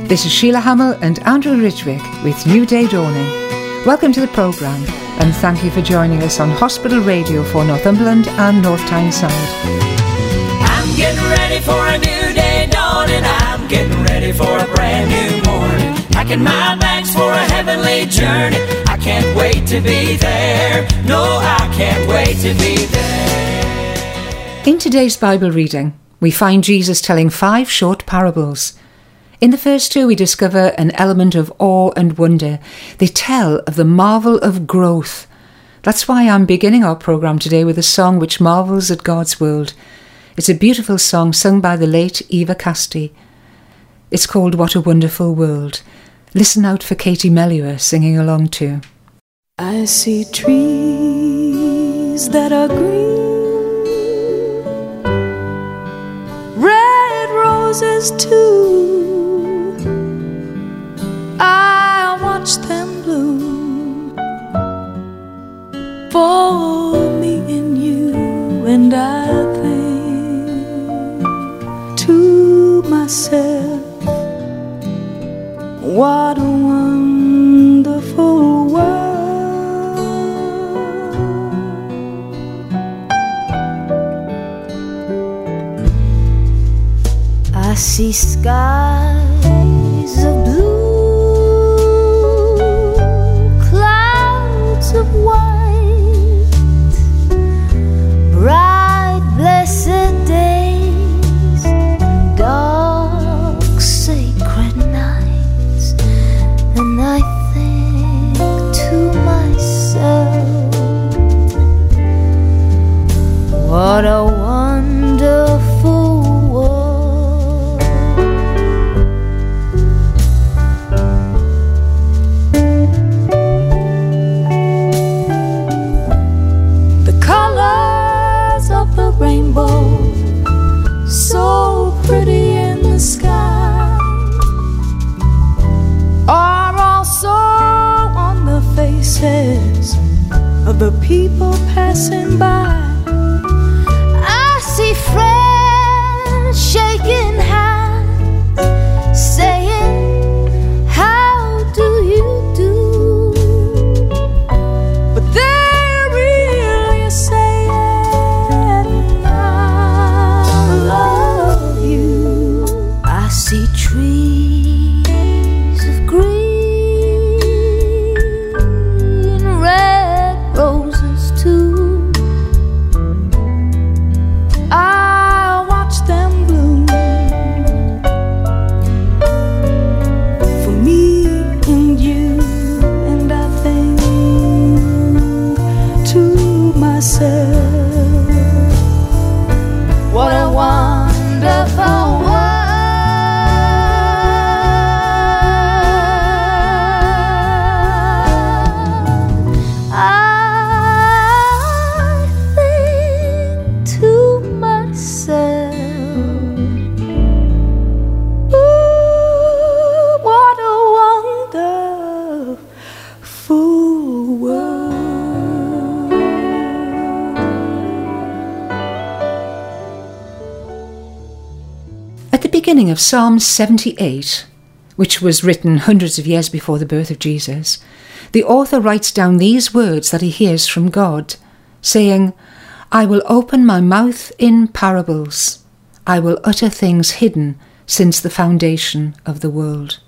This is Sheila Hamill and Andrew Ridgwick with New Day Dawning. Welcome to the programme and thank you for joining us on Hospital Radio for Northumberland and North Tyneside. I'm getting ready for a new day dawning. I'm getting ready for a brand new morning. Packing my bags for a heavenly journey. I can't wait to be there. No, I can't wait to be there. In today's Bible reading, we find Jesus telling 5 short parables. In the first 2, we discover an element of awe and wonder. They tell of the marvel of growth. That's why I'm beginning our programme today with a song which marvels at God's world. It's a beautiful song sung by the late Eva Casti. It's called What a Wonderful World. Listen out for Katie Melua singing along too. I see trees that are green, red roses too. I watch them bloom for me and you, and I think to myself, what a wonderful world. I see skies of blue, of white, bright blessed days, dark sacred nights, and I think to myself, what a wonderful world. Rainbow, so pretty in the sky, are also on the faces of the people passing by. I see friends shaking hands, saying, how do you do? But they're really saying, see trees of green, red roses too. I watch them bloom for me and you, and I think to myself, what a wonderful world. At the beginning of Psalm 78, which was written hundreds of years before the birth of Jesus, the author writes down these words that he hears from God, saying, I will open my mouth in parables. I will utter things hidden since the foundation of the world.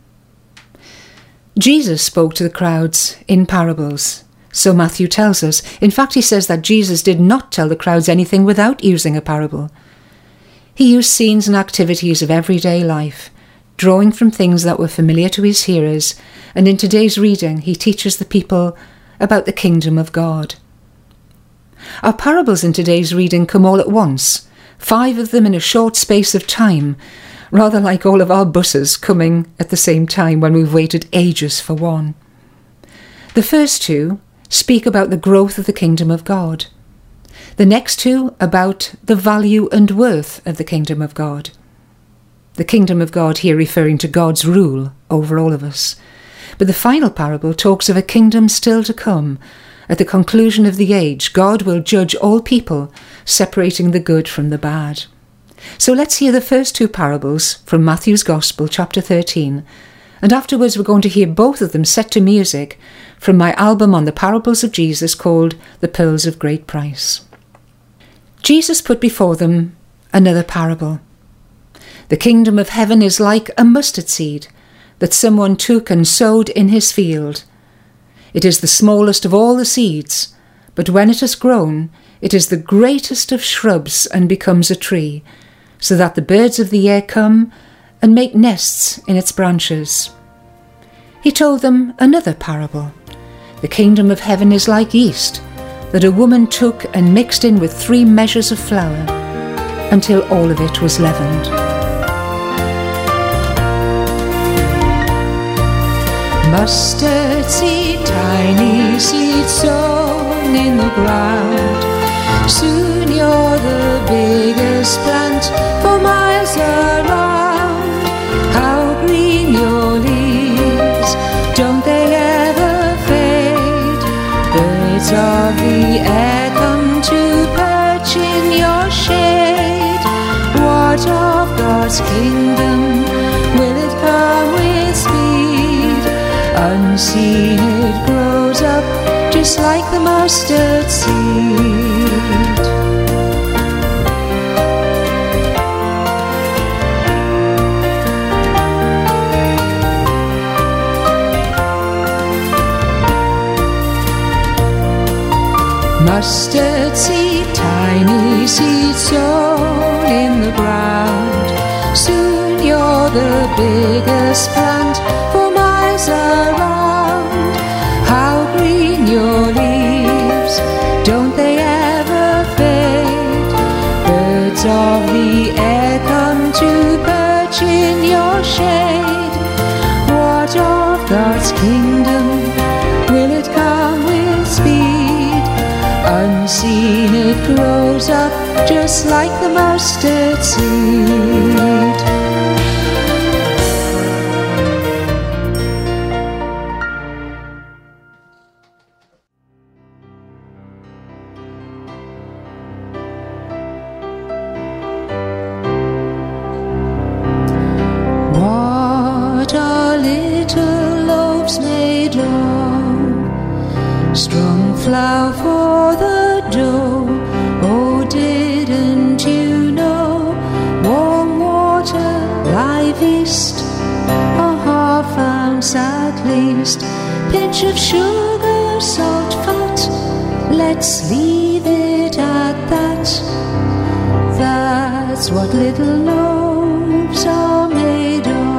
Jesus spoke to the crowds in parables, so Matthew tells us. In fact, he says that Jesus did not tell the crowds anything without using a parable. He used scenes and activities of everyday life, drawing from things that were familiar to his hearers, and in today's reading he teaches the people about the kingdom of God. Our parables in today's reading come all at once, 5 of them in a short space of time, rather like all of our buses coming at the same time when we've waited ages for one. The first 2 speak about the growth of the kingdom of God. The next 2 about the value and worth of the kingdom of God. The kingdom of God here referring to God's rule over all of us. But the final parable talks of a kingdom still to come. At the conclusion of the age, God will judge all people, separating the good from the bad. So let's hear the first two parables from Matthew's Gospel, chapter 13, and afterwards we're going to hear both of them set to music from my album on the parables of Jesus called The Pearls of Great Price. Jesus put before them another parable. The kingdom of heaven is like a mustard seed that someone took and sowed in his field. It is the smallest of all the seeds, but when it has grown, it is the greatest of shrubs and becomes a tree, so that the birds of the air come and make nests in its branches. He told them another parable. The kingdom of heaven is like yeast that a woman took and mixed in with 3 measures of flour until all of it was leavened. Mustard seed, tiny seed sown in the ground. Soon you're the biggest plant for miles around. How green your leaves, don't they ever fade? Birds of the air come to perch in your shade. What of God's kingdom, will it come with speed? Unseen it grows up just like the mustard seed. Mustard seed, tiny seed sown in the ground. Soon you're the biggest plant for miles around. How green your leaves, don't they ever fade? Birds of the air come to perch in your shade. What of God's kingdom, will it come with speed? Unseen it grows up just like the mustard seed. What are little loaves made of? Strong flour for the dough. Oh, didn't you know? Warm water, live yeast, a half ounce at least. Pinch of sugar, salt, fat, let's leave it at that. That's what little loaves are made of.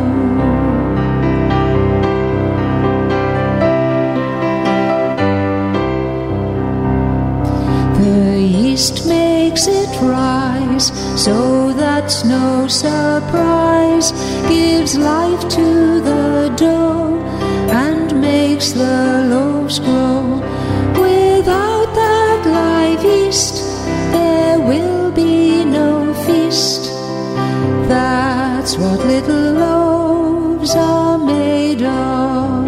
Yeast makes it rise, so that's no surprise. Gives life to the dough and makes the loaves grow. Without that live yeast, there will be no feast. That's what little loaves are made of.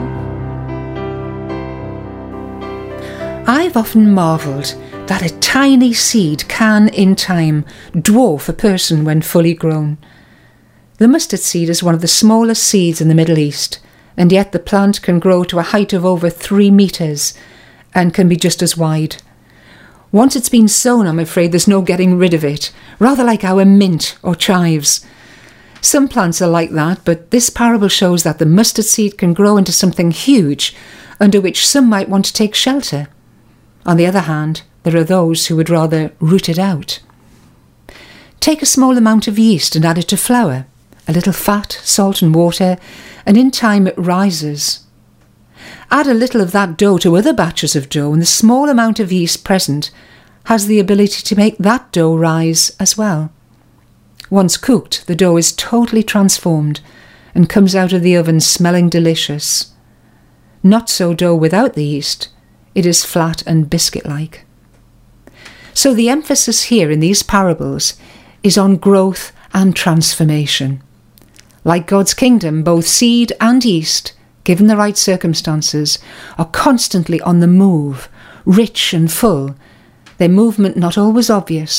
I've often marvelled that a tiny seed can, in time, dwarf a person when fully grown. The mustard seed is one of the smallest seeds in the Middle East, and yet the plant can grow to a height of over 3 metres and can be just as wide. Once it's been sown, I'm afraid there's no getting rid of it, rather like our mint or chives. Some plants are like that, but this parable shows that the mustard seed can grow into something huge, under which some might want to take shelter. On the other hand, there are those who would rather root it out. Take a small amount of yeast and add it to flour, a little fat, salt and water, and in time it rises. Add a little of that dough to other batches of dough, and the small amount of yeast present has the ability to make that dough rise as well. Once cooked, the dough is totally transformed and comes out of the oven smelling delicious. Not so dough without the yeast. It is flat and biscuit-like. So the emphasis here in these parables is on growth and transformation. Like God's kingdom, both seed and yeast, given the right circumstances, are constantly on the move, rich and full, their movement not always obvious,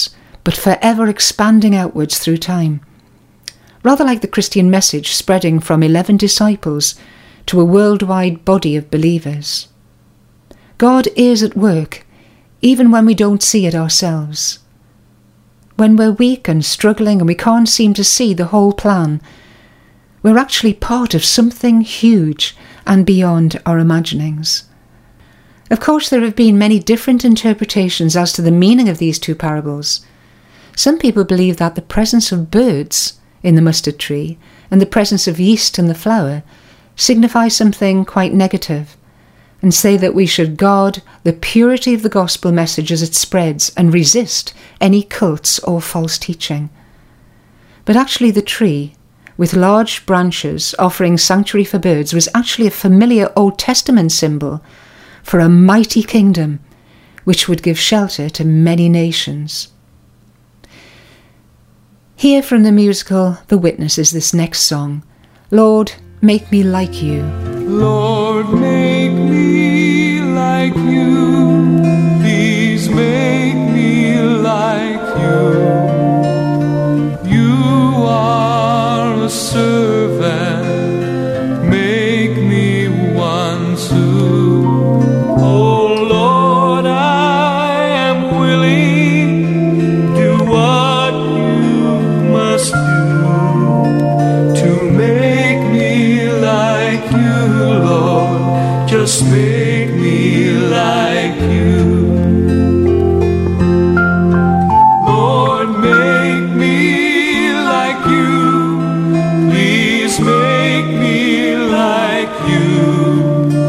but forever expanding outwards through time. Rather like the Christian message spreading from 11 disciples to a worldwide body of believers. God is at work, even when we don't see it ourselves. When we're weak and struggling and we can't seem to see the whole plan, we're actually part of something huge and beyond our imaginings. Of course, there have been many different interpretations as to the meaning of these two parables. Some people believe that the presence of birds in the mustard tree and the presence of yeast in the flour signify something quite negative, and say that we should guard the purity of the gospel message as it spreads and resist any cults or false teaching. But actually the tree, with large branches offering sanctuary for birds, was actually a familiar Old Testament symbol for a mighty kingdom which would give shelter to many nations. Here from the musical The Witness is this next song, Lord, Make Me Like You. Lord, make me like you. Please make me like you. You are a servant. Make me one too. Oh Lord, I am willing. Do what you must do to make me like you, Lord. Just make me like you. Lord, make me like you. Please make me like you.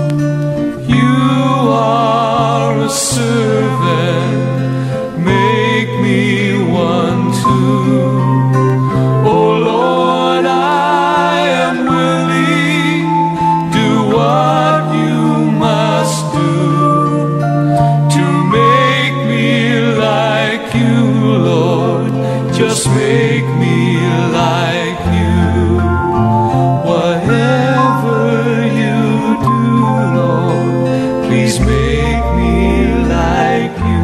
You are a servant. Make me one too. Oh Lord, I am willing. Do what you must do to make me like you, Lord. Just make me like you. Whatever you do, Lord, please make me like you.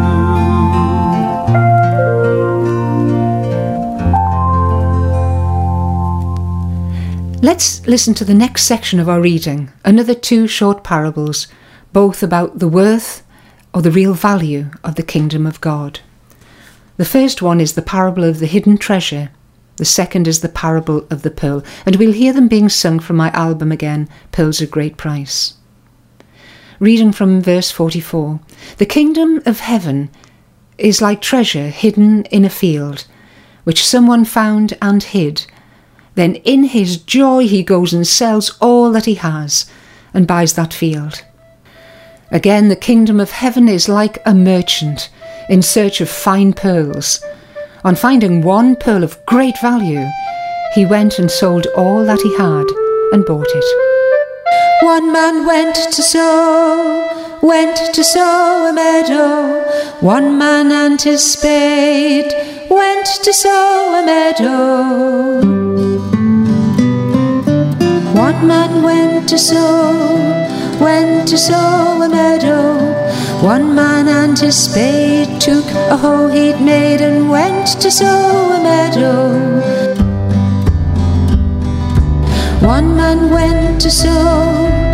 Let's listen to the next section of our reading, another two short parables, both about the worth or the real value of the kingdom of God. The first one is the parable of the hidden treasure. The second is the parable of the pearl, and we'll hear them being sung from my album again, Pearls of Great Price. Reading from verse 44, the kingdom of heaven is like treasure hidden in a field, which someone found and hid. Then in his joy he goes and sells all that he has and buys that field. Again, the kingdom of heaven is like a merchant in search of fine pearls. On finding one pearl of great value, he went and sold all that he had and bought it. One man went to sow a meadow. One man and his spade went to sow a meadow. One man went to sow a meadow. One man and his spade took a hoe he'd made and went to sow a meadow. One man went to sow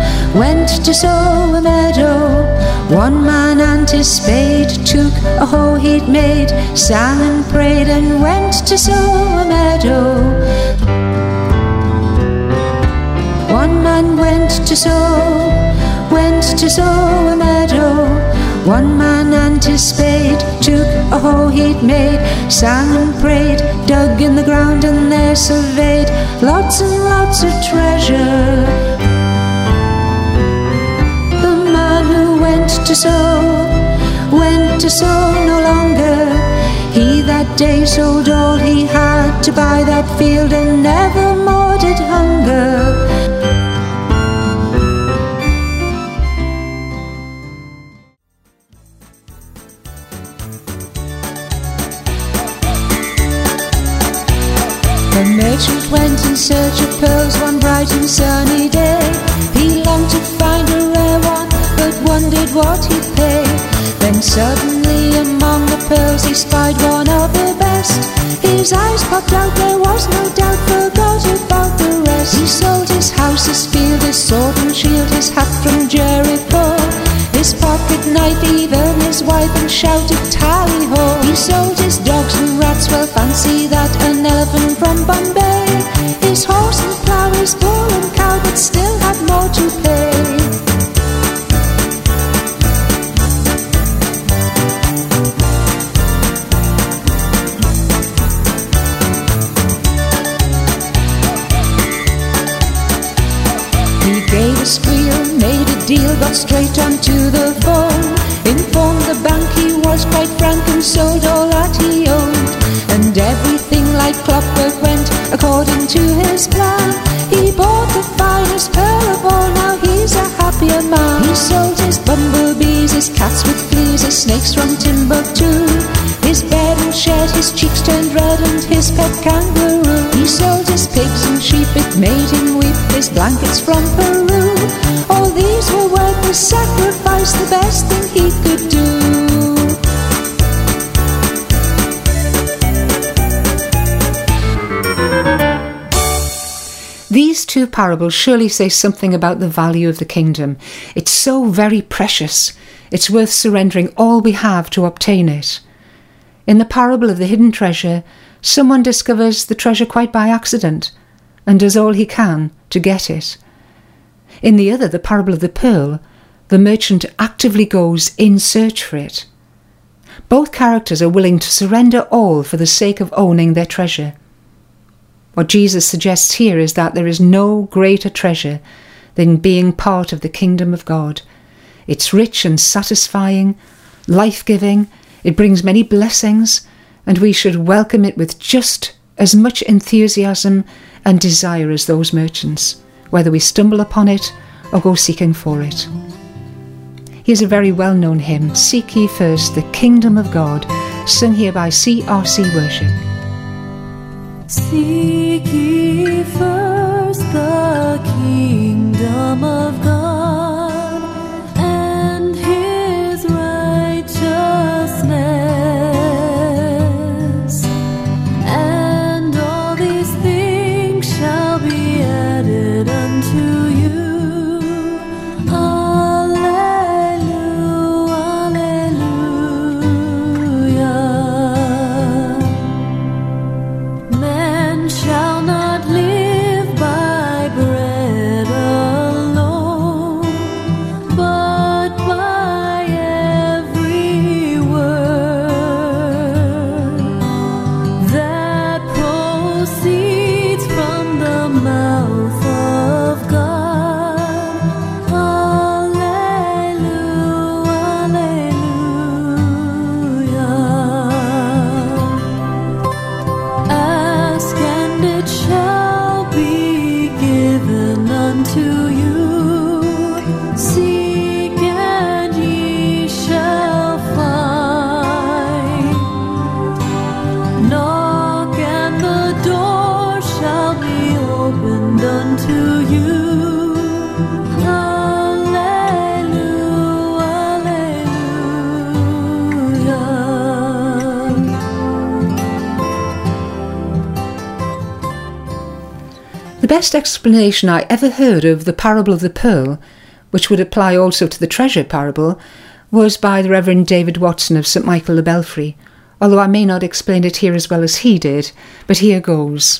a meadow. One man and his spade took a hoe he'd made, sang and prayed and went to sow a meadow. One man went to sow a meadow. One man and his spade took a hoe he'd made, sang and prayed, dug in the ground and there surveyed lots and lots of treasure. The man who went to sow no longer. He that day sold all he had to buy that field and never more did hunger. The merchant went in search of pearls one bright and sunny day. He longed to find a rare one, but wondered what he'd pay. Then suddenly among the pearls he spied one of popped out, there was no doubt, forgot about the rest. He sold his house, his field, his sword and shield, his hat from Jericho, his pocket knife, even his wife, and shouted tally-ho. He sold his dogs and rats, well fancy that, an elephant from Bombay, his horse and plough, his bull and cow, but still had more to pay. He gave a squeal, made a deal, got straight onto the phone, informed the bank he was quite frank and sold all that he owned, and everything like clockwork went according to his plan. He bought the finest pearl of all, now he's a happier man. He sold his bumblebees, his cats with fleas, his snakes from Timbuktu, his bed and shed, his cheeks turned red, and his pet kangaroo. He sold his pigs and sheep, it made him weep, his blankets from Peru. All these were worth the sacrifice, the best thing he could do. These two parables surely say something about the value of the kingdom. It's so very precious. It's worth surrendering all we have to obtain it. In the parable of the hidden treasure, someone discovers the treasure quite by accident and does all he can to get it. In the other, the parable of the pearl, the merchant actively goes in search for it. Both characters are willing to surrender all for the sake of owning their treasure. What Jesus suggests here is that there is no greater treasure than being part of the kingdom of God. It's rich and satisfying, life-giving, it brings many blessings, and we should welcome it with just as much enthusiasm and desire as those merchants, whether we stumble upon it or go seeking for it. Here's a very well-known hymn, Seek Ye First the Kingdom of God, sung here by CRC Worship. Seek ye first the kingdom of God and his righteousness, and all these things shall be added unto you. The best explanation I ever heard of the parable of the pearl, which would apply also to the treasure parable, was by the Reverend David Watson of St Michael the Belfry, although I may not explain it here as well as he did, but here goes.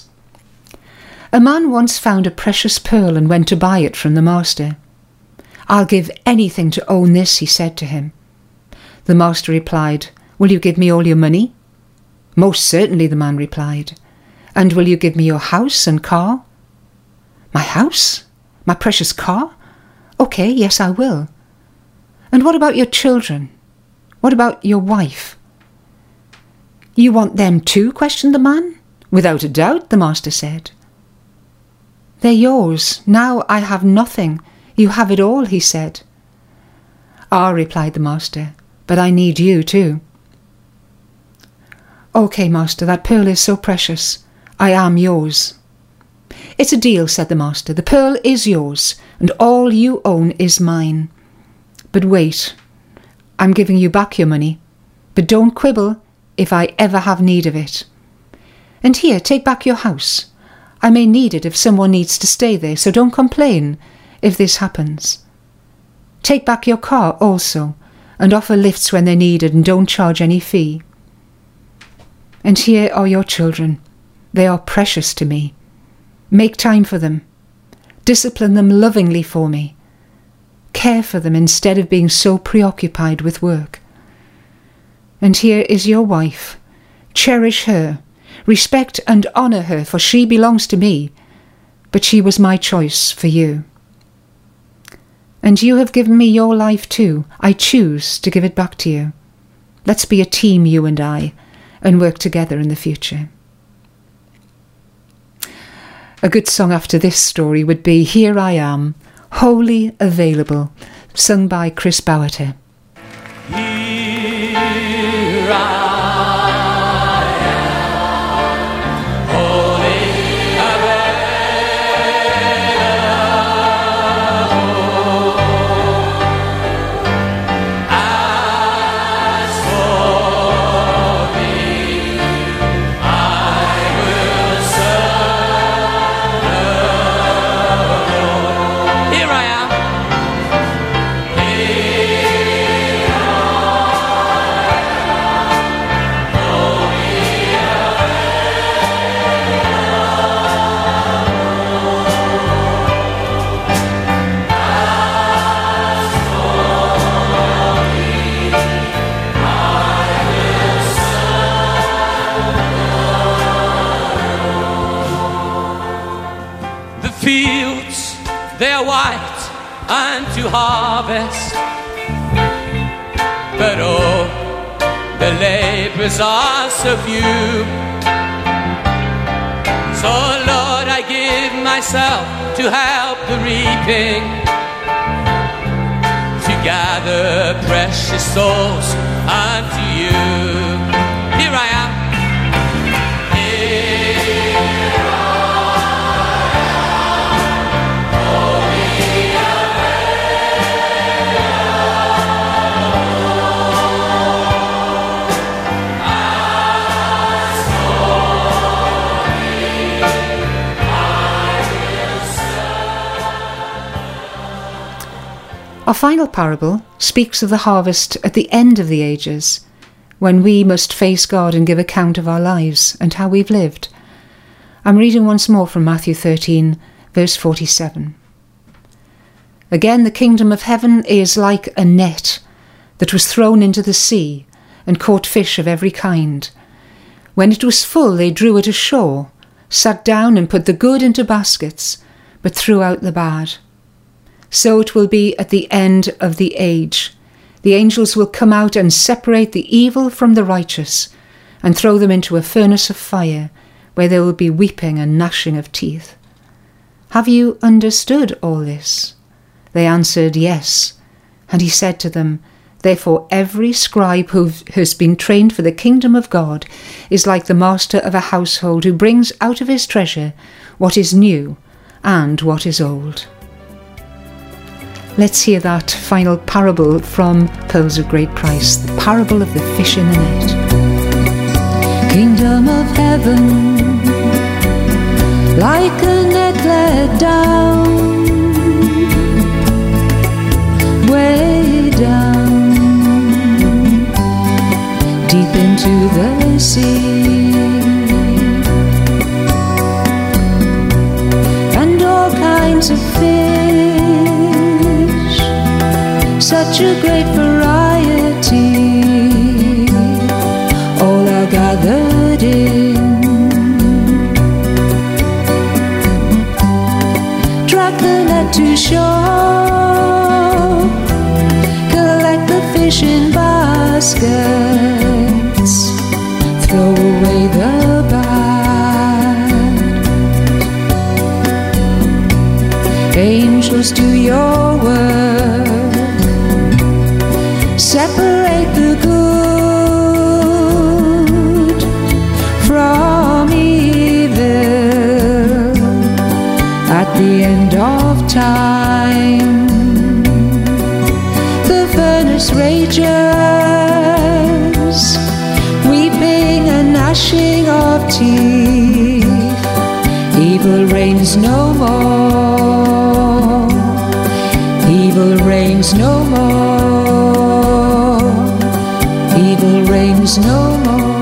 A man once found a precious pearl and went to buy it from the master. "I'll give anything to own this," he said to him. The master replied, "Will you give me all your money?" "Most certainly," the man replied. "And will you give me your house and car?" "My house? My precious car? Okay, yes, I will." "And what about your children? What about your wife?" "You want them too?" questioned the man. "Without a doubt," the master said. "They're yours. Now I have nothing. You have it all," he said. "Ah," replied the master, "but I need you too." "Okay, master, that pearl is so precious. I am yours." "It's a deal," said the master. "The pearl is yours, and all you own is mine. But wait, I'm giving you back your money, but don't quibble if I ever have need of it. And here, take back your house. I may need it if someone needs to stay there, so don't complain if this happens. Take back your car also, and offer lifts when they're needed, and don't charge any fee. And here are your children. They are precious to me. Make time for them. Discipline them lovingly for me. Care for them instead of being so preoccupied with work. And here is your wife. Cherish her. Respect and honour her, for she belongs to me, but she was my choice for you. And you have given me your life too. I choose to give it back to you. Let's be a team, you and I, and work together in the future. A good song after this story would be Here I Am, Wholly Available, sung by Chris Bowerter. Here I am, wholly available. As for me, I will serve the Lord. Here I am. The fields, they are white and to harvest, but oh, the labours are so few. So Lord, I give myself to help the reaping, to gather precious souls unto you. Here I am. Our final parable speaks of the harvest at the end of the ages, when we must face God and give account of our lives and how we've lived. I'm reading once more from Matthew 13, verse 47. Again, the kingdom of heaven is like a net that was thrown into the sea and caught fish of every kind. When it was full, they drew it ashore, sat down and put the good into baskets, but threw out the bad. So it will be at the end of the age. The angels will come out and separate the evil from the righteous and throw them into a furnace of fire, where there will be weeping and gnashing of teeth. Have you understood all this? They answered, Yes. And he said to them, Therefore every scribe who has been trained for the kingdom of God is like the master of a household who brings out of his treasure what is new and what is old. Let's hear that final parable from Pearls of Great Price, the parable of the fish in the net. Kingdom of heaven, like a net let down, way down, deep into the sea, and all kinds of fish, such a great variety, all are gathered in. Drag the net to shore, collect the fish in baskets, throw away the bad. Angels, do your work, separate the good from evil. At the end of time, the furnace rages, weeping and gnashing of teeth. reigns no more. Evil reigns no more. Evil reigns no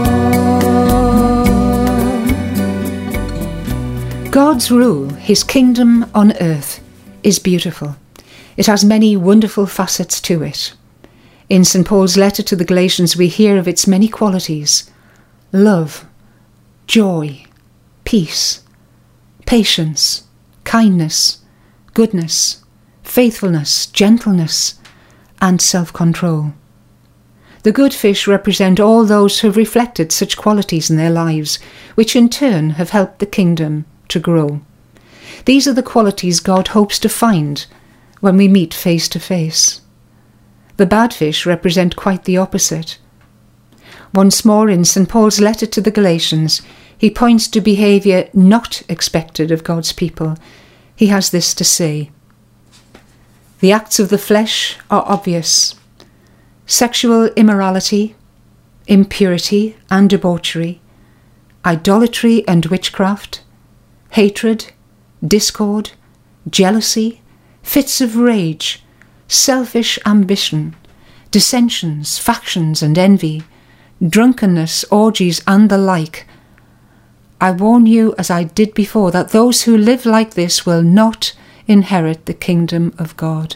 more. God's rule, his kingdom on earth, is beautiful. It has many wonderful facets to it. In St. Paul's letter to the Galatians, we hear of its many qualities: love, joy, peace, patience, kindness, goodness, faithfulness, gentleness, and self-control. The good fish represent all those who have reflected such qualities in their lives, which in turn have helped the kingdom to grow. These are the qualities God hopes to find when we meet face to face. The bad fish represent quite the opposite. Once more, in St. Paul's letter to the Galatians, he points to behaviour not expected of God's people. He has this to say: the acts of the flesh are obvious: sexual immorality, impurity and debauchery, idolatry and witchcraft, hatred, discord, jealousy, fits of rage, selfish ambition, dissensions, factions and envy, drunkenness, orgies and the like. I warn you, as I did before, that those who live like this will not inherit the kingdom of God.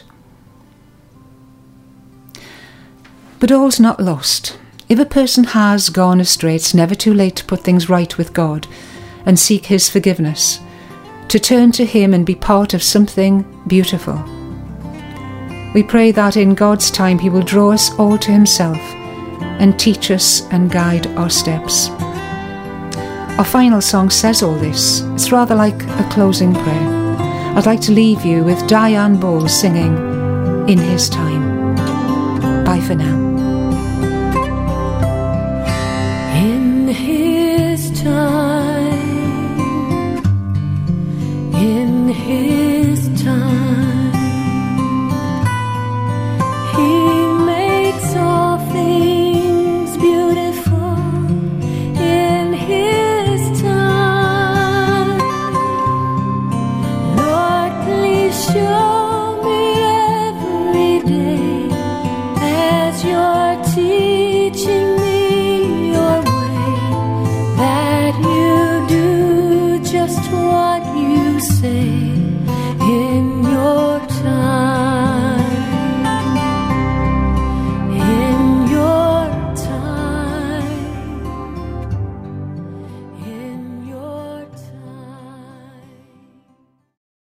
But all's not lost. If a person has gone astray, it's never too late to put things right with God and seek his forgiveness, to turn to him and be part of something beautiful. We pray that in God's time he will draw us all to himself and teach us and guide our steps. Our final song says all this. It's rather like a closing prayer. I'd like to leave you with Diane Bowles singing In His Time. Bye for now. In His time, in His time, He makes all things beautiful. In His time, Lord, please show